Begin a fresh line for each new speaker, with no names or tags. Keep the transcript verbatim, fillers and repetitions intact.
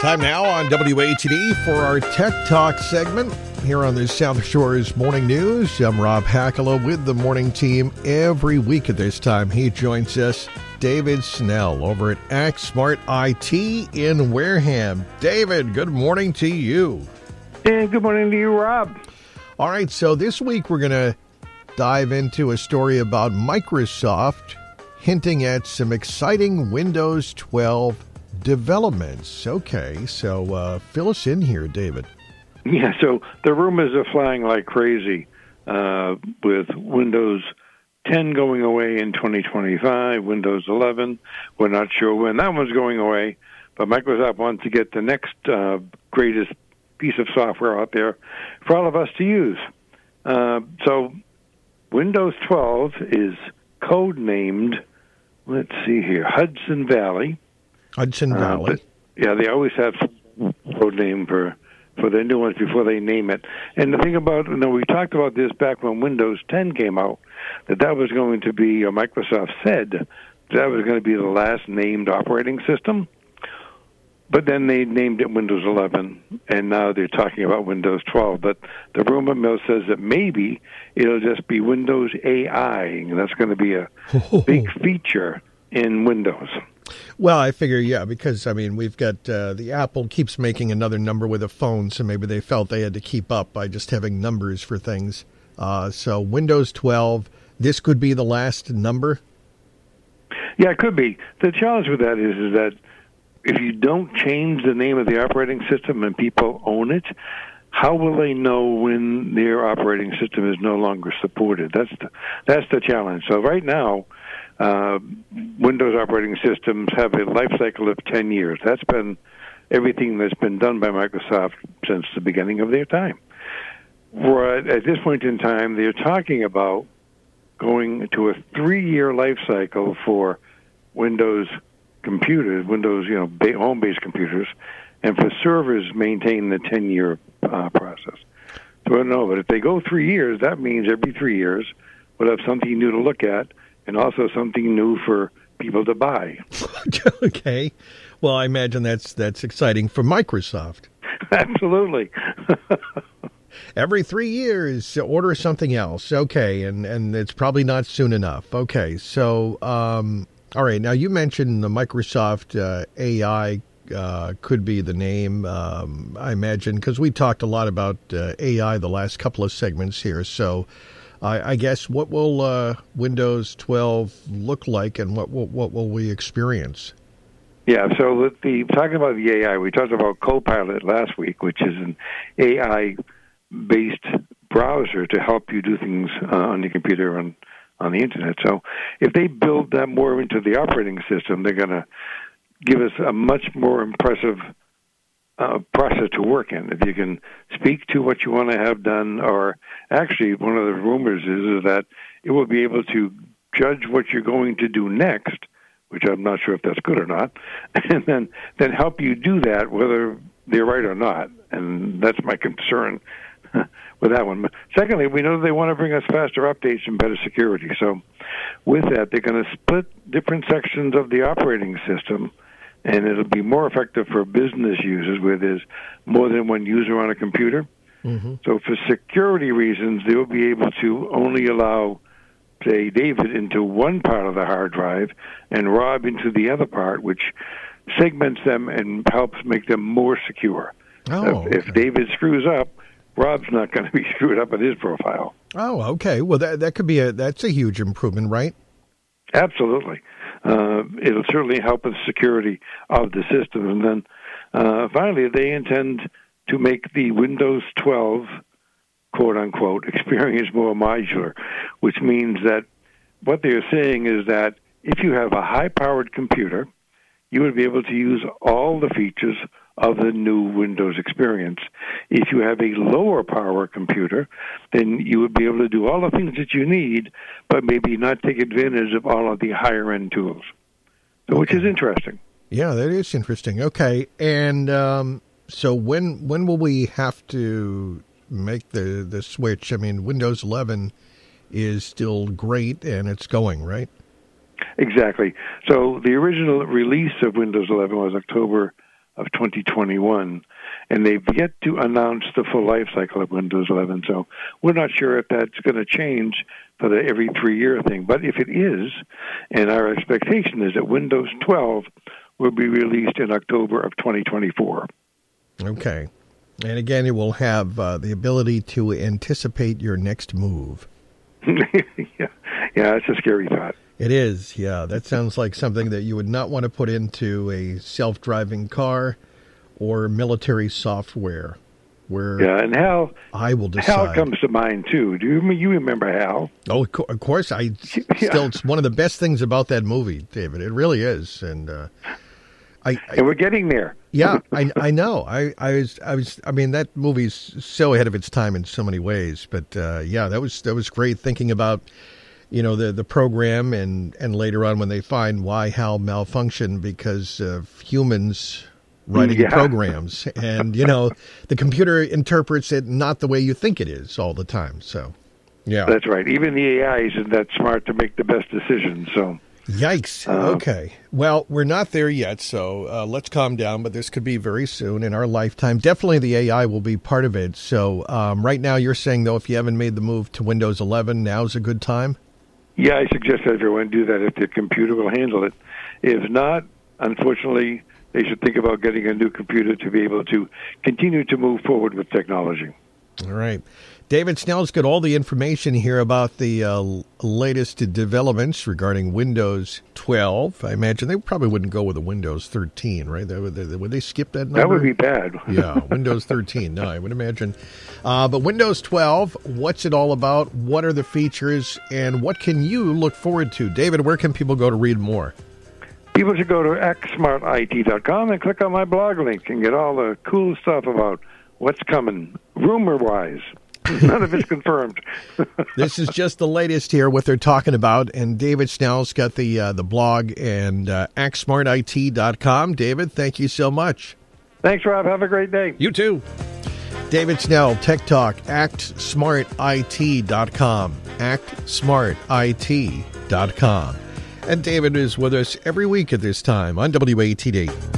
Time now on W A T D for our Tech Talk segment here on the South Shores Morning News. I'm Rob Hackala with the morning team. Every week at this time, he joins us, David Snell, over at ActSmart I T in Wareham. David, good morning to you.
And good morning to you, Rob.
All right, so this week we're going to dive into a story about Microsoft hinting at some exciting Windows twelve developments. Okay, so uh, fill us in here, David.
Yeah, so the rumors are flying like crazy uh, with Windows ten going away in twenty twenty-five, Windows eleven. We're not sure when that one's going away, but Microsoft wants to get the next uh, greatest piece of software out there for all of us to use. Uh, so Windows twelve is code-named, let's see here, Hudson Valley.
Hudson Valley.
Uh, but, yeah, they always have some code name for, for their new ones before they name it. And the thing about, you know, we talked about this back when Windows ten came out, that that was going to be, or Microsoft said, that was going to be the last named operating system. But then they named it Windows eleven, and now they're talking about Windows twelve. But the rumor mill says that maybe it'll just be Windows A I, and that's going to be a big feature in Windows.
Well, I figure, yeah, because, I mean, we've got uh, the Apple keeps making another number with a phone, so maybe they felt they had to keep up by just having numbers for things. Uh, so Windows twelve, this could be the last number?
Yeah, it could be. The challenge with that is, is that if you don't change the name of the operating system and people own it, how will they know when their operating system is no longer supported? That's the, that's the challenge. So right now, Uh, Windows operating systems have a life cycle of ten years. That's been everything that's been done by Microsoft since the beginning of their time. Right, at this point in time, they're talking about going to a three-year life cycle for Windows computers, Windows, you know, home-based computers, and for servers, maintain the ten-year uh, process. So I don't know, but if they go three years, that means every three years we'll have something new to look at, and also something new for people to buy.
Okay. Well, I imagine that's that's exciting for Microsoft.
Absolutely.
Every three years, order something else. Okay, and, and it's probably not soon enough. Okay, so, um, all right, now you mentioned the Microsoft uh, A I uh, could be the name, um, I imagine, because we talked a lot about uh, A I the last couple of segments here, so I, I guess what will uh, Windows twelve look like, and what will, what will we experience?
Yeah, so with the talking about the A I, we talked about Copilot last week, which is an A I-based browser to help you do things uh, on your computer and on the internet. So if they build that more into the operating system, they're going to give us a much more impressive Uh, process to work in. If you can speak to what you want to have done, or actually one of the rumors is, is that it will be able to judge what you're going to do next, which I'm not sure if that's good or not, and then, then help you do that whether they're right or not. And that's my concern with that one. But secondly, we know they want to bring us faster updates and better security. So with that, they're going to split different sections of the operating system, and it'll be more effective for business users where there's more than one user on a computer. Mm-hmm. So for security reasons, they'll be able to only allow, say, David into one part of the hard drive and Rob into the other part, which segments them and helps make them more secure.
Oh,
if,
okay.
if David screws up, Rob's not going to be screwed up in his profile.
Oh, okay. Well, that that could be a that's a huge improvement, right?
Absolutely. Uh, it'll certainly help with security of the system. And then uh, finally, they intend to make the Windows twelve, quote-unquote, experience more modular, which means that what they're saying is that if you have a high-powered computer, you would be able to use all the features of the new Windows experience. If you have a lower power computer, then you would be able to do all the things that you need, but maybe not take advantage of all of the higher end tools. So, okay. Which is interesting.
Yeah, that is interesting. Okay, and um, so when when will we have to make the, the switch? I mean, Windows eleven is still great, and it's going, right?
Exactly. So the original release of Windows eleven was October of twenty twenty-one. And they've yet to announce the full life cycle of Windows eleven. So we're not sure if that's going to change for the every three-year thing. But if it is, and our expectation is that Windows twelve will be released in October of twenty twenty-four.
Okay. And again, it will have uh, the ability to anticipate your next move.
yeah, yeah, that's a scary thought.
It is, yeah. That sounds like something that you would not want to put into a self-driving car or military software, where
yeah, and Hal,
I will decide.
Hal comes to mind too. Do you you remember Hal?
Oh, of course. I
yeah.
still. It's one of the best things about that movie, David. It really is, and uh, I, I
and we're getting there.
Yeah, I I know. I, I was I was. I mean, that movie's so ahead of its time in so many ways. But uh, yeah, that was that was great thinking about, you know, the the program, and and later on when they find why Hal malfunctioned because of humans writing
yeah.
programs, and you know the computer interprets it not the way you think it is all the time. So yeah,
that's right. Even the A I isn't that smart to make the best decisions. So
yikes.
Uh,
okay, well, we're not there yet, so uh, let's calm down. But this could be very soon in our lifetime. Definitely the A I will be part of it. So um, right now you're saying, though, if you haven't made the move to Windows eleven, now's a good time?
Yeah, I suggest that everyone do that if the computer will handle it. If not, unfortunately, they should think about getting a new computer to be able to continue to move forward with technology.
All right. David Snell's got all the information here about the uh, latest developments regarding Windows twelve. I imagine they probably wouldn't go with a Windows thirteen, right? They, would, they, would they skip that number?
That would be bad.
Yeah, Windows thirteen. No, I would imagine. Uh, but Windows twelve, what's it all about? What are the features? And what can you look forward to? David, where can people go to read more?
People should go to X Smart I T dot com and click on my blog link and get all the cool stuff about what's coming, rumor-wise. None of it's confirmed.
This is just the latest here, what they're talking about. And David Snell's got the uh, the blog and uh, X Smart I T dot com. David, thank you so much.
Thanks, Rob. Have a great day.
You too. David Snell, Tech Talk, Act Smart I T dot com. Act Smart I T dot com. And David is with us every week at this time on W A T D.